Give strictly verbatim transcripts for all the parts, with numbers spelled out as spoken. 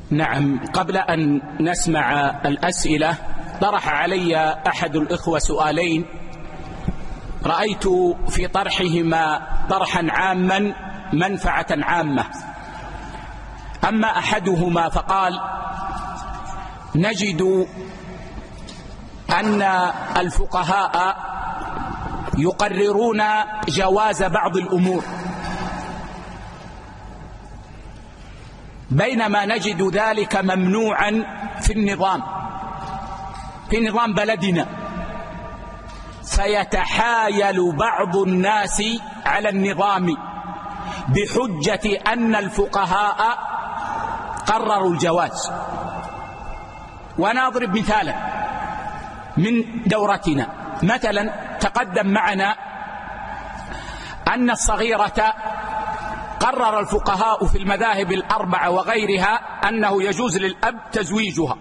نعم، قبل أن نسمع الأسئلة طرح علي أحد الإخوة سؤالين رأيت في طرحهما طرحا عاما منفعة عامة. أما أحدهما فقال: نجد أن الفقهاء يقررون جواز بعض الأمور، بينما نجد ذلك ممنوعا في النظام في نظام بلدنا، فيتحايل بعض الناس على النظام بحجة أن الفقهاء قرروا الجواز. وأنا أضرب مثالا من دورتنا. مثلا تقدم معنا أن الصغيرة قرر الفقهاء في المذاهب الأربعة وغيرها أنه يجوز للأب تزويجها،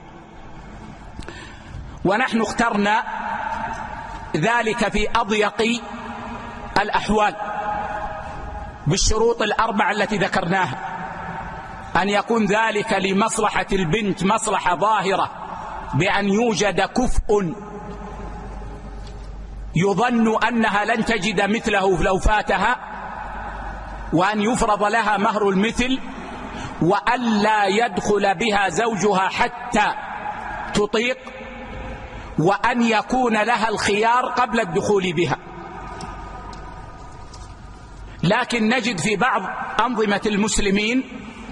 ونحن اخترنا ذلك في أضيق الأحوال بالشروط الأربعة التي ذكرناها: أن يكون ذلك لمصلحة البنت مصلحة ظاهرة بأن يوجد كفء يظن أنها لن تجد مثله لو فاتها، وأن يفرض لها مهر المثل، وأن لا يدخل بها زوجها حتى تطيق، وأن يكون لها الخيار قبل الدخول بها. لكن نجد في بعض أنظمة المسلمين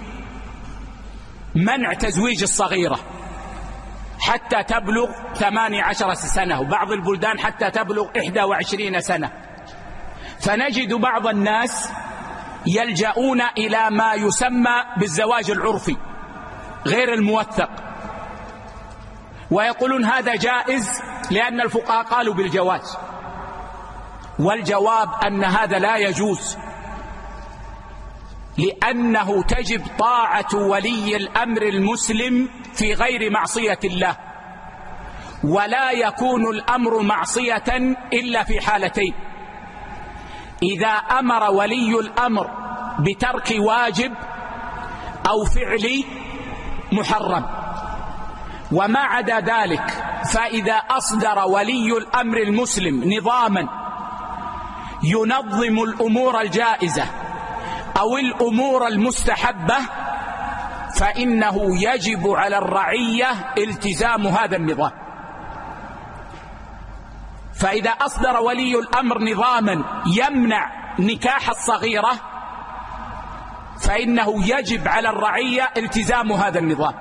منع تزويج الصغيرة حتى تبلغ ثماني عشر سنة، وبعض البلدان حتى تبلغ إحدى وعشرين سنة. فنجد بعض الناس يلجؤون إلى ما يسمى بالزواج العرفي غير الموثق، ويقولون هذا جائز لأن الفقهاء قالوا بالجواز. والجواب أن هذا لا يجوز، لأنه تجب طاعة ولي الأمر المسلم في غير معصية الله، ولا يكون الأمر معصية إلا في حالتين: إذا أمر ولي الأمر بترك واجب أو فعل محرم. وما عدا ذلك فإذا أصدر ولي الأمر المسلم نظاما ينظم الأمور الجائزة أو الأمور المستحبة فإنه يجب على الرعية التزام هذا النظام. فإذا أصدر ولي الأمر نظاما يمنع نكاح الصغيرة فإنه يجب على الرعية التزام هذا النظام،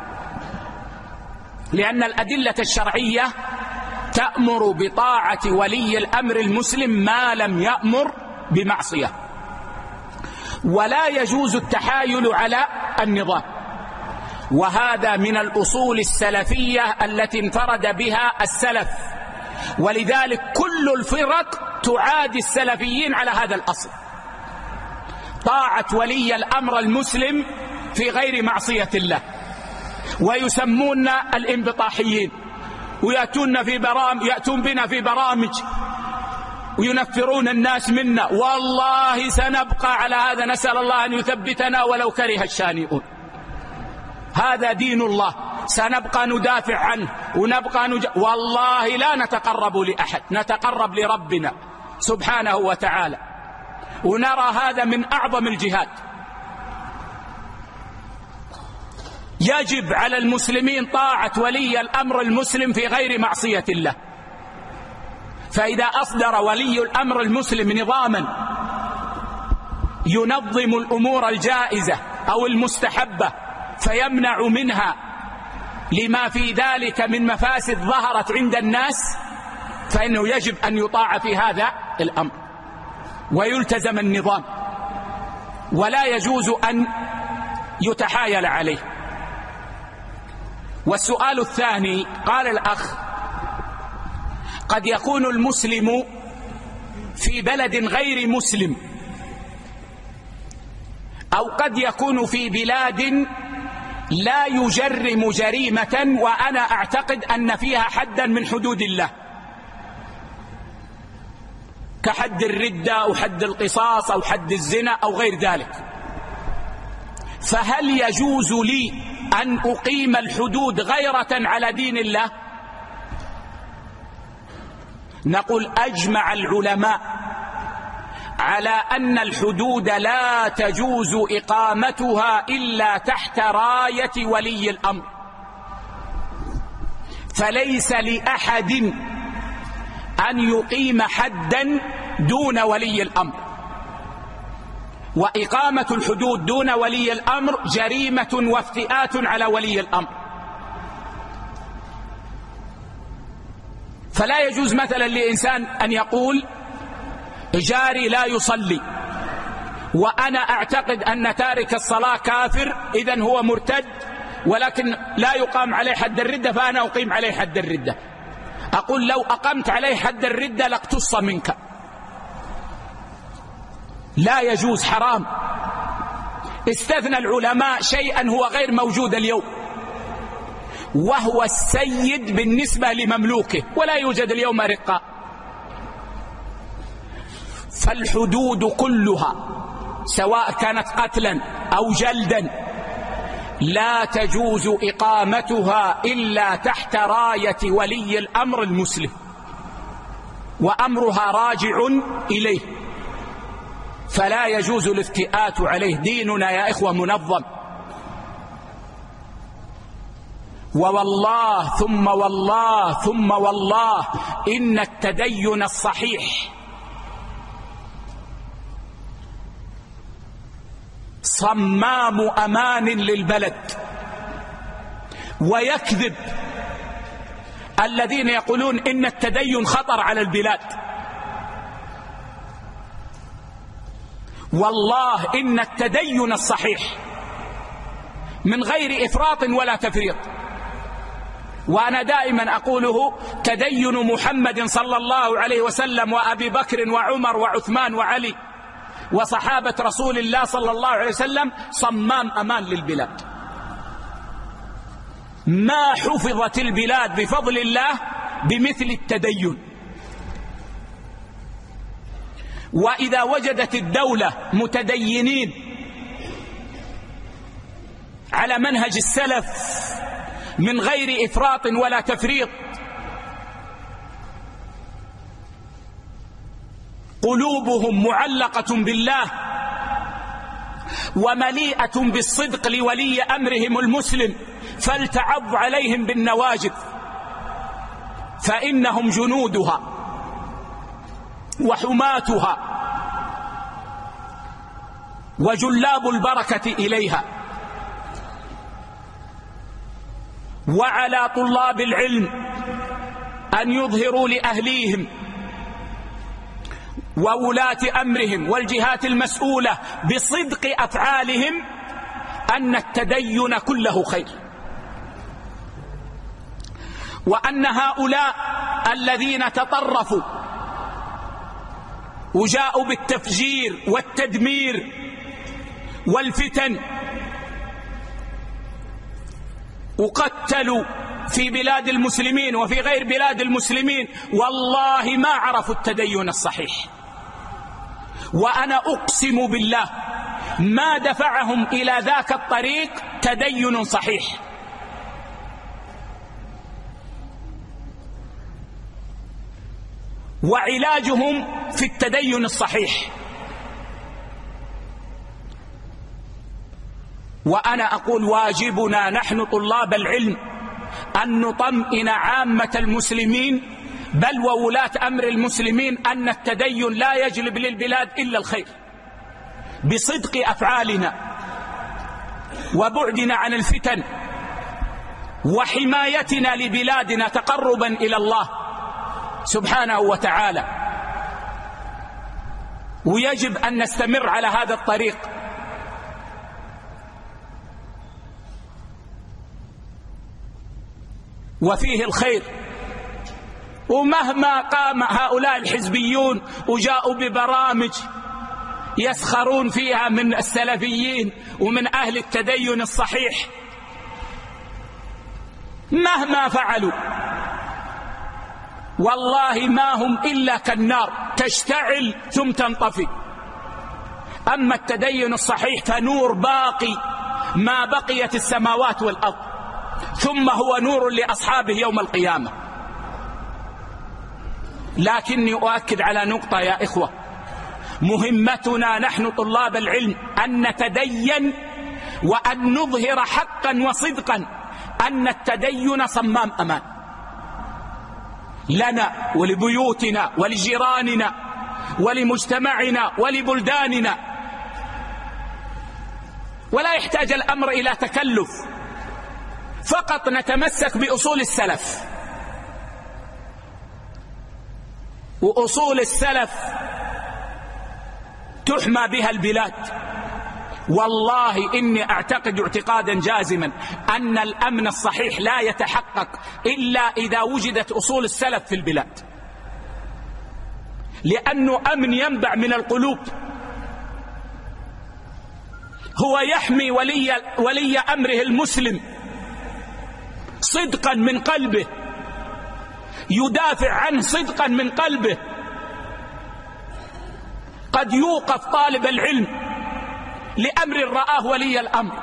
لأن الأدلة الشرعية تأمر بطاعة ولي الأمر المسلم ما لم يأمر بمعصية. ولا يجوز التحايل على النظام، وهذا من الأصول السلفية التي انفرد بها السلف، ولذلك كل الفرق تعادي السلفيين على هذا الأصل: طاعة ولي الأمر المسلم في غير معصية الله. ويسمون الانبطاحيين، ويأتون في برامج يأتون بنا في برامج وينفرون الناس منا. والله سنبقى على هذا، نسأل الله أن يثبتنا ولو كره الشانئون. هذا دين الله، سنبقى ندافع عنه ونبقى نج... والله لا نتقرب لأحد، نتقرب لربنا سبحانه وتعالى، ونرى هذا من أعظم الجهاد. يجب على المسلمين طاعة ولي الأمر المسلم في غير معصية الله. فإذا أصدر ولي الأمر المسلم نظاما ينظم الأمور الجائزة أو المستحبة فيمنع منها لما في ذلك من مفاسد ظهرت عند الناس، فإنه يجب أن يطاع في هذا الأمر ويلتزم النظام، ولا يجوز أن يتحايل عليه. والسؤال الثاني، قال الأخ: قد يكون المسلم في بلد غير مسلم، أو قد يكون في بلاد لا يجرم جريمة وأنا أعتقد أن فيها حدا من حدود الله، كحد الردة أو حد القصاص أو حد الزنا أو غير ذلك، فهل يجوز لي أن أقيم الحدود غيرة على دين الله؟ نقول أجمع العلماء على أن الحدود لا تجوز إقامتها إلا تحت راية ولي الأمر، فليس لأحد أن يقيم حدا دون ولي الأمر، وإقامة الحدود دون ولي الأمر جريمة وافتئات على ولي الأمر. فلا يجوز مثلا لإنسان أن يقول جاري لا يصلي وأنا أعتقد أن تارك الصلاة كافر إذن هو مرتد، ولكن لا يقام عليه حد الردة فأنا أقيم عليه حد الردة. أقول لو أقمت عليه حد الردة لاقتص منك. لا يجوز، حرام. استثنى العلماء شيئا هو غير موجود اليوم، وهو السيد بالنسبة لمملوكه، ولا يوجد اليوم رقاء. فالحدود كلها سواء كانت قتلا أو جلدا لا تجوز إقامتها إلا تحت راية ولي الأمر المسلم، وأمرها راجع إليه، فلا يجوز الافتئات عليه. ديننا يا إخوة منظم، ووالله ثم والله ثم والله إن التدين الصحيح صمام أمان للبلد. ويكذب الذين يقولون إن التدين خطر على البلاد. والله إن التدين الصحيح من غير إفراط ولا تفريط، وأنا دائما أقوله، تدين محمد صلى الله عليه وسلم وأبي بكر وعمر وعثمان وعلي وصحابة رسول الله صلى الله عليه وسلم صمام أمان للبلاد. ما حفظت البلاد بفضل الله بمثل التدين. وإذا وجدت الدولة متدينين على منهج السلف من غير إفراط ولا تفريط، قلوبهم معلقة بالله ومليئة بالصدق لولي أمرهم المسلم، فلتعض عليهم بالنواجذ، فإنهم جنودها وحماتها وجلاب البركة إليها. وعلى طلاب العلم أن يظهروا لأهليهم وولاة أمرهم والجهات المسؤولة بصدق أفعالهم أن التدين كله خير، وأن هؤلاء الذين تطرفوا وجاءوا بالتفجير والتدمير والفتن وقتلوا في بلاد المسلمين وفي غير بلاد المسلمين، والله ما عرفوا التدين الصحيح. وأنا أقسم بالله ما دفعهم إلى ذاك الطريق تدين صحيح. وعلاجهم في التدين الصحيح. وأنا أقول واجبنا نحن طلاب العلم أن نطمئن عامة المسلمين بل وولاة أمر المسلمين أن التدين لا يجلب للبلاد إلا الخير، بصدق أفعالنا وبعدنا عن الفتن وحمايتنا لبلادنا تقربا إلى الله سبحانه وتعالى. ويجب أن نستمر على هذا الطريق. وفيه الخير. ومهما قام هؤلاء الحزبيون وجاءوا ببرامج يسخرون فيها من السلفيين ومن أهل التدين الصحيح، مهما فعلوا والله ما هم إلا كالنار تشتعل ثم تنطفي. أما التدين الصحيح فنور باقي ما بقيت السماوات والأرض، ثم هو نور لأصحابه يوم القيامة. لكني أؤكد على نقطة يا إخوة، مهمتنا نحن طلاب العلم أن نتدين وأن نظهر حقا وصدقا أن التدين صمام أمان لنا ولبيوتنا ولجيراننا ولمجتمعنا ولبلداننا، ولا يحتاج الأمر إلى تكلف، فقط نتمسك بأصول السلف. وأصول السلف تحمى بها البلاد. والله إني أعتقد اعتقادا جازما أن الأمن الصحيح لا يتحقق إلا إذا وجدت أصول السلف في البلاد، لأنه أمن ينبع من القلوب. هو يحمي ولي, ولي أمره المسلم صدقا من قلبه، يدافع عنه صدقا من قلبه. قد يوقف طالب العلم لأمر رآه ولي الأمر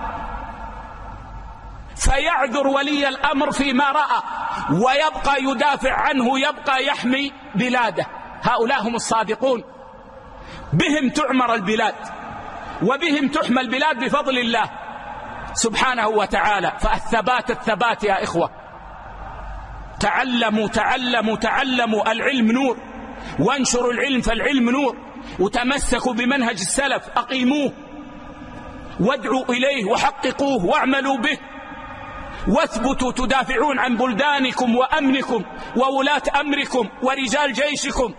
فيعذر ولي الأمر فيما رأى ويبقى يدافع عنه، يبقى يحمي بلاده. هؤلاء هم الصادقون، بهم تعمر البلاد وبهم تحمى البلاد بفضل الله سبحانه وتعالى. فالثبات الثبات يا إخوة، تعلموا تعلموا تعلموا، العلم نور، وانشروا العلم فالعلم نور، وتمسكوا بمنهج السلف، أقيموه وادعوا إليه وحققوه واعملوا به، واثبتوا تدافعون عن بلدانكم وأمنكم وولاة أمركم ورجال جيشكم.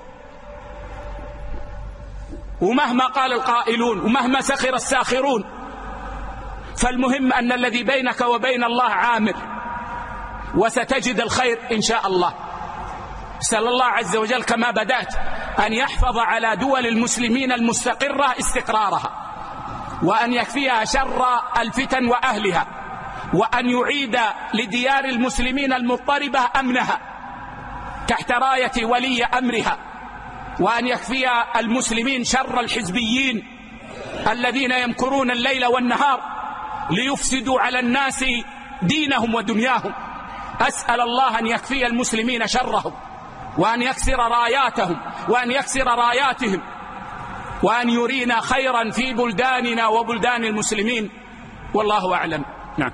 ومهما قال القائلون ومهما سخر الساخرون، فالمهم أن الذي بينك وبين الله عامر، وستجد الخير إن شاء الله. أسأل الله عز وجل كما بدأت أن يحفظ على دول المسلمين المستقرة استقرارها، وأن يكفيها شر الفتن وأهلها، وأن يعيد لديار المسلمين المضطربة أمنها تحت راية ولي أمرها، وأن يكفي المسلمين شر الحزبيين الذين يمكرون الليل والنهار ليفسدوا على الناس دينهم ودنياهم. أسأل الله أن يكفي المسلمين شرهم، وأن يكسر راياتهم وأن يكسر راياتهم، وأن يرينا خيرا في بلداننا وبلدان المسلمين، والله أعلم. نعم.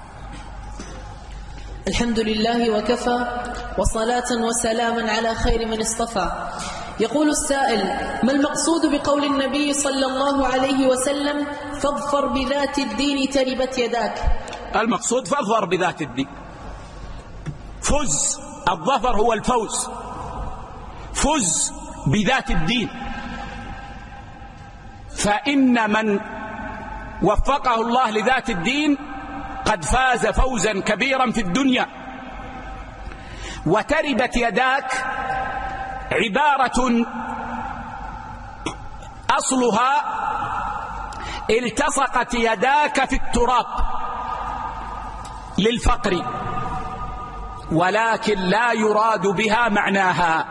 الحمد لله وكفى، وصلاة وسلاما على خير من اصطفى. يقول السائل: ما المقصود بقول النبي صلى الله عليه وسلم فاظفر بذات الدين تربت يداك؟ المقصود فاظفر بذات الدين، فز، الظفر هو الفوز، فز بذات الدين. فإن من وفقه الله لذات الدين قد فاز فوزا كبيرا في الدنيا. وتربت يداك عبارة أصلها التصقت يداك في التراب للفقر، ولكن لا يراد بها معناها،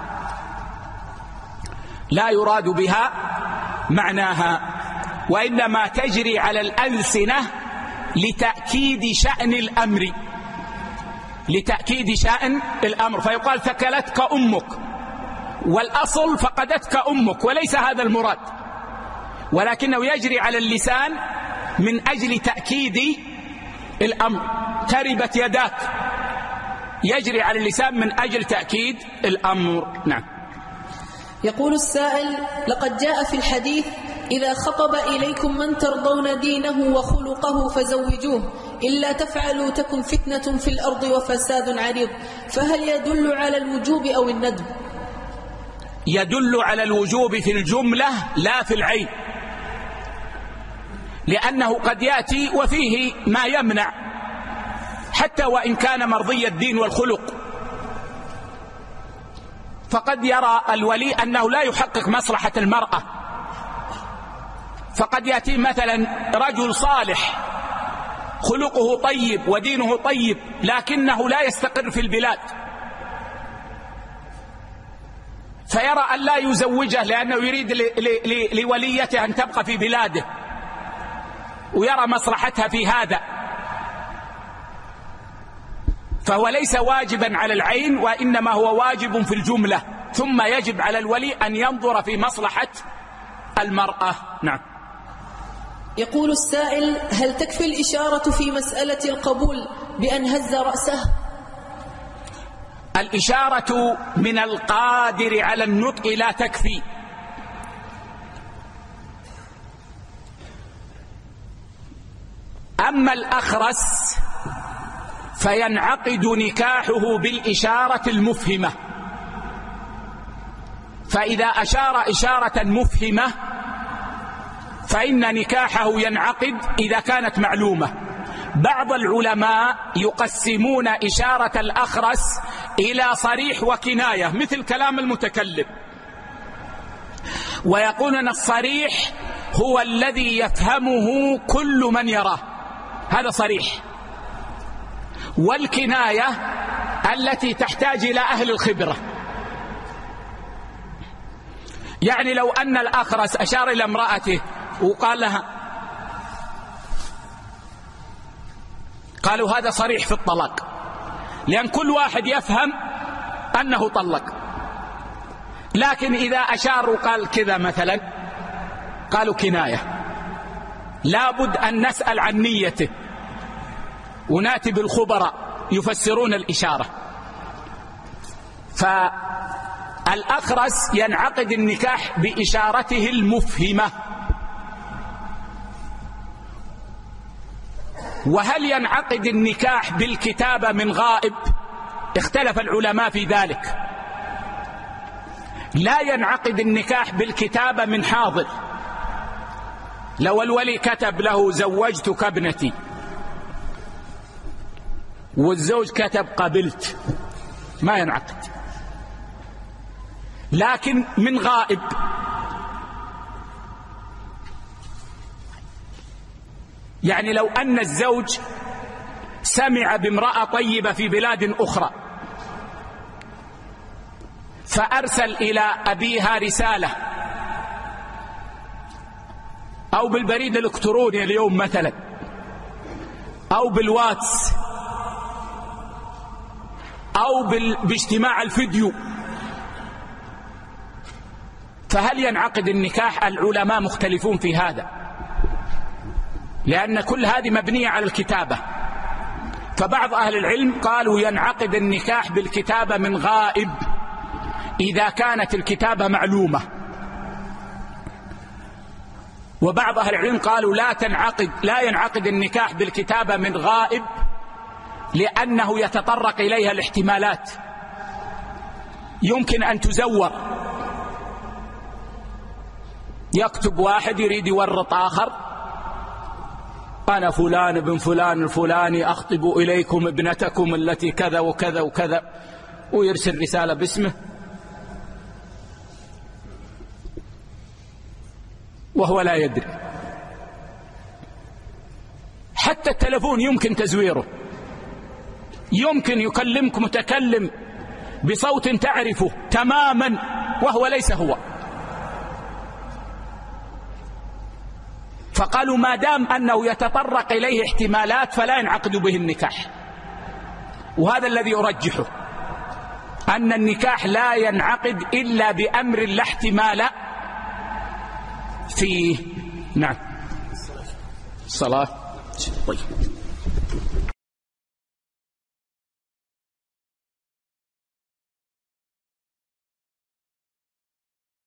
لا يراد بها معناها، وإنما تجري على الألسنة لتأكيد شأن الأمر، لتأكيد شأن الأمر. فيقال ثكلتك أمك، والأصل فقدتك أمك، وليس هذا المراد، ولكنه يجري على اللسان من أجل تأكيد الأمر. تربت يداك يجري على اللسان من أجل تأكيد الأمر. نعم. يقول السائل: لقد جاء في الحديث: إذا خطب إليكم من ترضون دينه وخلقه فزوجوه، إلا تفعلوا تكن فتنة في الأرض وفساد عريض. فهل يدل على الوجوب أو الندب؟ يدل على الوجوب في الجملة لا في العين، لأنه قد يأتي وفيه ما يمنع حتى وإن كان مرضي الدين والخلق. فقد يرى الولي أنه لا يحقق مصلحة المرأة، فقد يأتي مثلا رجل صالح خلقه طيب ودينه طيب، لكنه لا يستقر في البلاد، فيرى أن لا يزوجه لأنه يريد لوليته أن تبقى في بلاده، ويرى مصلحتها في هذا، فهو ليس واجبا على العين، وإنما هو واجب في الجملة، ثم يجب على الولي أن ينظر في مصلحة المرأة. نعم. يقول السائل: هل تكفي الإشارة في مسألة القبول بأن هز رأسه؟ الإشارة من القادر على النطق لا تكفي، أما الأخرس فينعقد نكاحه بالإشارة المفهمة، فإذا أشار إشارة مفهمة فإن نكاحه ينعقد إذا كانت معلومة. بعض العلماء يقسمون إشارة الأخرس إلى صريح وكناية مثل كلام المتكلم، ويقولون الصريح هو الذي يفهمه كل من يراه، هذا صريح، والكناية التي تحتاج إلى أهل الخبرة. يعني لو أن الأخرس أشار إلى امرأته وقال لها، قالوا هذا صريح في الطلاق، لأن كل واحد يفهم أنه طلق. لكن إذا أشار وقال كذا مثلا قالوا كناية، لابد أن نسأل عن نيته ونأتي بالخبراء يفسرون الإشارة. فالأخرس ينعقد النكاح بإشارته المفهمة. وهل ينعقد النكاح بالكتابة من غائب؟ اختلف العلماء في ذلك. لا ينعقد النكاح بالكتابة من حاضر. لو الولي كتب له زوجتك ابنتي والزوج كتب قبلت، ما ينعقد. لكن من غائب، يعني لو أن الزوج سمع بامرأة طيبة في بلاد أخرى فأرسل إلى أبيها رسالة أو بالبريد الإلكتروني اليوم مثلا أو بالواتس أو باجتماع الفيديو، فهل ينعقد النكاح؟ العلماء مختلفون في هذا، لأن كل هذه مبنية على الكتابة. فبعض أهل العلم قالوا ينعقد النكاح بالكتابة من غائب إذا كانت الكتابة معلومة، وبعض أهل العلم قالوا لا تنعقد لا ينعقد النكاح بالكتابة من غائب لأنه يتطرق إليها الاحتمالات. يمكن أن تزور، يكتب واحد يريد يورط آخر، أنا فلان بن فلان الفلاني أخطب إليكم ابنتكم التي كذا وكذا وكذا، ويرسل رسالة باسمه وهو لا يدري. حتى التلفون يمكن تزويره، يمكن يكلمك متكلم بصوت تعرفه تماما وهو ليس هو. فقالوا ما دام أنه يتطرق إليه احتمالات فلا ينعقد به النكاح. وهذا الذي يرجحه، أن النكاح لا ينعقد إلا بأمر لا احتمال فيه. نعم. الصلاة. طيب.